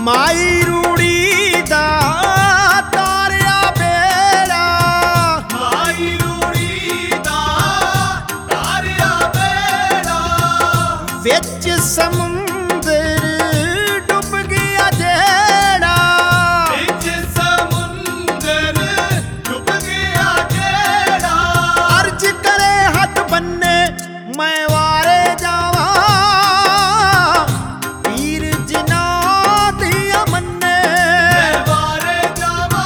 ਮਾਈ ਰੂੜੀ ਦਾ ਤਾਰਿਆ ਬੇੜਾ, ਮਾਈ ਰੂੜੀ ਦਾ ਤਾਰਿਆ ਬੇੜਾ, ਵਿੱਚ ਸਮੁੰਦਰ ਡੁੱਬ ਗਿਆ ਜਿਹੜਾ, ਵਿੱਚ ਸਮੁੰਦਰ ਡੁੱਬ ਗਿਆ ਜਿਹੜਾ, ਅਰਜ ਕਰੇ ਹੱਥ ਬੰਨੇ ਮੈਂ ਵਾਰੇ ਜਾਵਾਂ, ਪੀਰ ਜਿਨ੍ਹਾਂ ਦੀਆਂ ਮੰਨੇ, ਮੈਂ ਵਾਰੇ ਜਾਵਾਂ,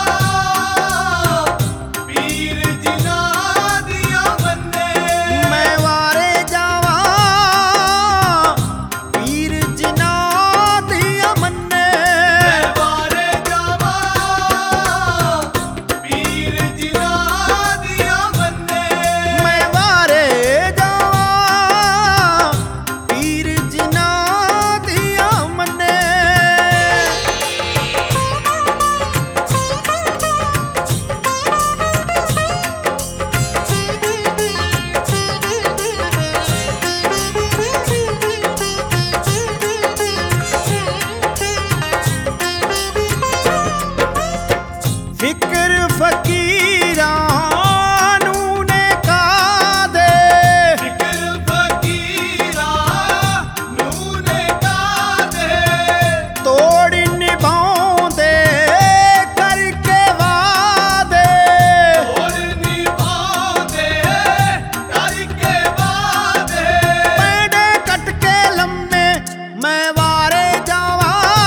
ਪੀਰ ਜਿਨ੍ਹਾਂ ਦੀਆਂ ਮੰਨੇ, ਮੈਂ ਵਾਰੇ ਜਾਵਾਂ, ਪੀਰ ਜਿਨ੍ਹਾਂ ਦੀਆਂ ਮੰਨੇ, ਮੈਂ ਵਾਰੇ ਜਾਵਾਂ, ਪੀਰ ਜਿਨ੍ਹਾਂ ਦੀਆਂ ਮੰਨੇ, ਮੈਂ ਵਾਰੇ ਜਾਵਾਂ, ਪੀਰ ਜਿਨ੍ਹਾਂ ਦੀਆਂ ਮੰਨੇ। ਫਿਕਰ ਫਕੀਰਾਂ ਨੂੰ ਨੇ ਕਾਦੇ, ਫਿਕਰ ਫਕੀਰਾਂ ਨੂੰ ਨੇ ਕਾਦੇ, ਤੋੜ ਨਿਭਾਉਂਦੇ ਕਰਕੇ ਵਾਦੇ, ਤੋੜ ਨਿਭਾਉਂਦੇ ਕਰਕੇ ਵਾਦੇ, ਪੈਂਡੇ ਕੱਟ ਕੇ ਲੰਮੇ ਮੈਂ ਵਾਰੇ ਜਾਵਾਂ,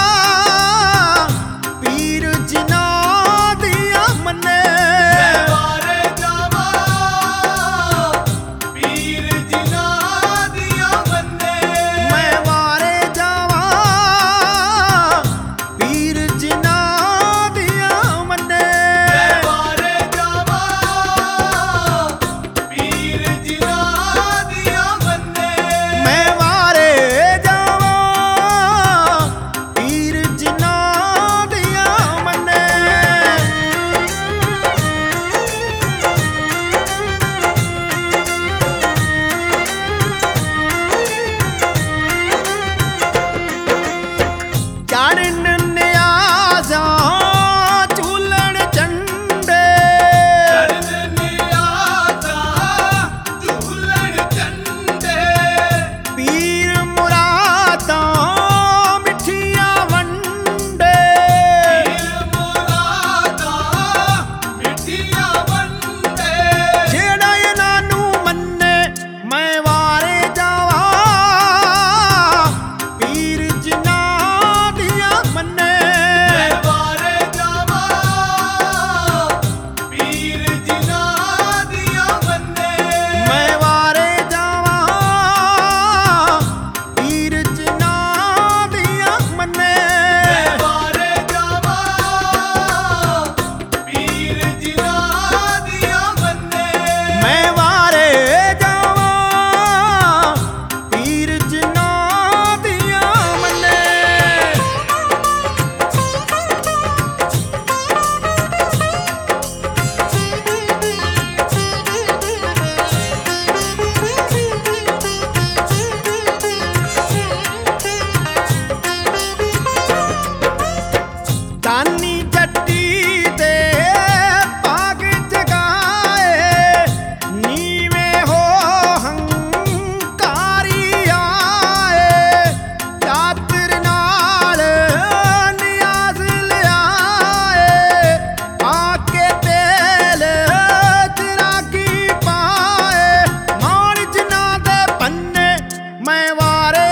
ਪੀਰ ਜਿਨ੍ਹਾਂ ਦੀਆਂ ਮੰਨੇ, ਮੈਂ ਵਾਰੇ ਜਾਵਾਂ, ਪੀਰ ਜਿਨ੍ਹਾਂ ਦੀਆਂ ਮੰਨੇ, ਮੈਂ ਵਾਰੇ ਜਾਵਾਂ, ਪੀਰ ਜਿਨ੍ਹਾਂ ਦੀਆਂ ਮੰਨੇ, ਮੈਂ ਵਾਰੇ ਜਾਵਾਂ, ਪੀਰ ਜਿਨ੍ਹਾਂ ਦੀਆਂ ਮੰਨੇ, ਮੈਂ ਵਾਰੇ ਜਾਵਾਂ, ਪੀਰ ਜਿਨ੍ਹਾਂ ਦੀਆਂ ਮੰਨੇ। ਚੜ੍ਹਨ ਨਿਆਜ਼ਾਂ ਝੂਲਣ ਝੰਡੇ, ਚੜ੍ਹਨ ਨਿਆਜ਼ਾਂ ਝੂਲਣ ਝੰਡੇ, ਪੀਰ ਮੁਰਾਦਾਂ ਮਿੱਠੀਆਂ ਵੰਡੇ, ਪੀਰ ਮੁਰਾਦਾਂ ਮਿੱਠੀਆਂ ਵੰਡੇ, ਜਿਹੜਾ ਇਹਨਾਂ ਨੂੰ ਮੰਨੇ ਮੈਂ ਵਾਰੇ ਜਾਵਾਂ, ਪੀਰ ਜਿਨ੍ਹਾਂ ਦੀਆਂ ਮੰਨੇ, ਮੈਂ ਵਾਰੇ ਜਾਵਾਂ, ਪੀਰ ਜਿਨ੍ਹਾਂ ਦੀਆਂ ਮੰਨੇ, ਮੈਂ ਵਾਰੇ ਜਾਵਾਂ, ਪੀਰ ਜਿਨ੍ਹਾਂ ਦੀਆਂ ਮੰਨੇ, ਮੈਂ ਵਾਰੇ ਜਾਵਾਂ, ਪੀਰ ਜਿਨ੍ਹਾਂ ਦੀਆਂ ਮੰਨੇ, ਮੈਂ ਵਾਰੇ ਜਾਵਾਂ, ਪੀਰ ਜਿਨ੍ਹਾਂ ਦੀਆਂ ਮੰਨੇ। ਦਾਨੀ ਜੱਟੀ ਦੇ ਬਾਗ ਜਗਾਏ, ਨੀਵੇਂ ਹੋ ਹੰਕਾਰੀ ਆਏ, ਚਾਦਰ ਨਾਲ ਨਿਆਜ਼ ਲਿਆਏ, ਆ ਕੇ ਤੇਲ ਚਰਾਗੀ ਪਾਏ, ਮਾਣ ਜਿਨ੍ਹਾਂ ਦੇ ਪੰਨੇ ਮੈਂ ਵਾਰੇ